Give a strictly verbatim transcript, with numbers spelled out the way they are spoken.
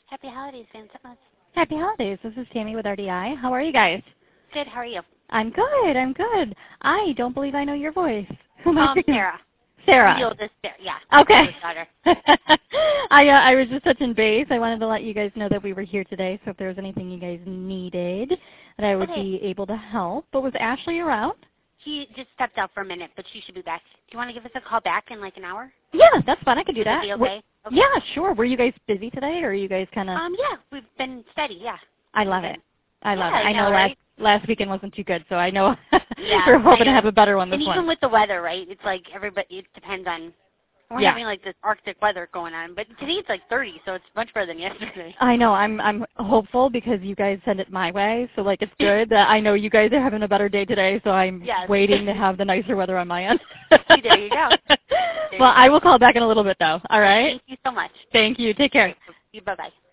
Happy holidays, Van Sitmas. Happy holidays. This is Tammy with R D I. How are you guys? Good. How are you? I'm good. I'm good. I don't believe I know your voice. Who am I Um, speaking? Sarah. Sarah. The oldest, yeah. Okay. Daughter. I uh, I was just touching base. I wanted to let you guys know that we were here today, so if there was anything you guys needed, that I would Okay. be able to help. But was Ashley around? She just stepped out for a minute, but she should be back. Do you want to give us a call back in like an hour? Yeah, that's fine. I could do Would that. that be Were- okay? okay? Yeah, sure. Were you guys busy today, or are you guys kind of? Um, yeah, we've been steady, yeah. I love it. I love yeah, it. I know, know last right? last weekend wasn't too good, so I know Yeah, we're hoping I to know. have a better one this And even one. with the weather, right? It's like everybody. It depends on. We're Yeah. having like this Arctic weather going on, but today it's like thirty, so it's much better than yesterday. I know. I'm I'm hopeful because you guys send it my way, so like it's good that I know you guys are having a better day today. So I'm Yes. waiting to have the nicer weather on my end. There you go. There Well, you I will call back in a little bit though. All right. Thank you so much. Thank you. Take care. Bye bye.